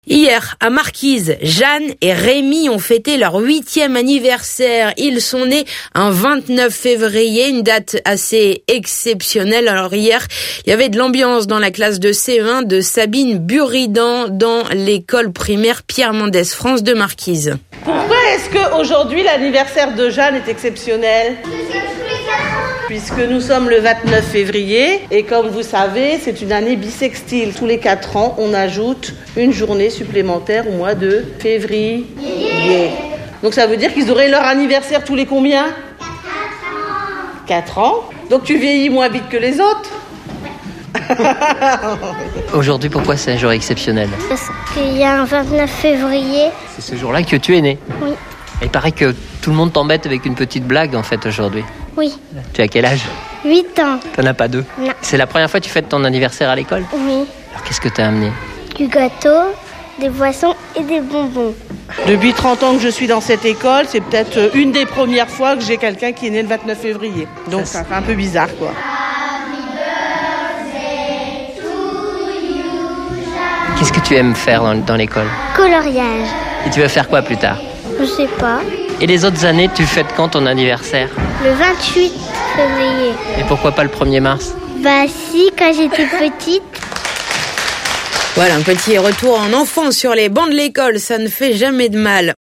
Hier, à Marquise, Jeanne et Rémi ont fêté leur 8e anniversaire. Ils sont nés un 29 février, une date assez exceptionnelle. Alors hier, il y avait de l'ambiance dans la classe de CE1 de Sabine Buridan dans l'école primaire Pierre Mendès France de Marquise. Pourquoi est-ce qu'aujourd'hui l'anniversaire de Jeanne est exceptionnel ? Puisque nous sommes le 29 février et comme vous savez, c'est une année bissextile. Tous les 4 ans, on ajoute une journée supplémentaire au mois de février. Donc ça veut dire qu'ils auraient leur anniversaire tous les combien ? 4 ans. Donc tu vieillis moins vite que les autres ? Aujourd'hui, pourquoi c'est un jour exceptionnel ? Parce qu'il y a un 29 février. C'est ce jour-là que tu es né ? Oui. Il paraît que tout le monde t'embête avec une petite blague en fait aujourd'hui. Oui. Tu as quel âge ? 8 ans. T'en as pas 2 ? Non. C'est la première fois que tu fêtes ton anniversaire à l'école ? Oui. Alors qu'est-ce que t'as amené ? Du gâteau, des boissons et des bonbons. Depuis 30 ans que je suis dans cette école, c'est peut-être une des premières fois que j'ai quelqu'un qui est né le 29 février. Donc ça fait un peu bizarre quoi. Qu'est-ce que tu aimes faire dans l'école ? Coloriage. Et tu veux faire quoi plus tard ? Je sais pas. Et les autres années, tu fêtes quand ton anniversaire ? Le 28 février. Et pourquoi pas le 1er mars ? Bah si, quand j'étais petite. Voilà, un petit retour en enfance sur les bancs de l'école, ça ne fait jamais de mal.